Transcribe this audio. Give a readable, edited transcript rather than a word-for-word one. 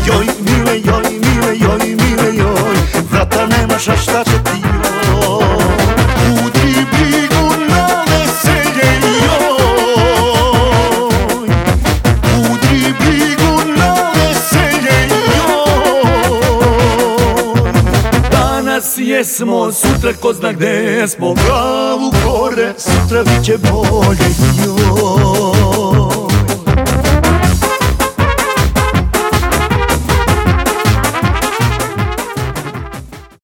Joj mile, joj mile, joj mile, joj, vrata nemaš, a šta će ti joj? Udri brigu na veselje, joj, udri brigu na veselje, joj. Danas jesmo, sutra ko zna gde smo, glavu gore, sutra bit će bolje, joj.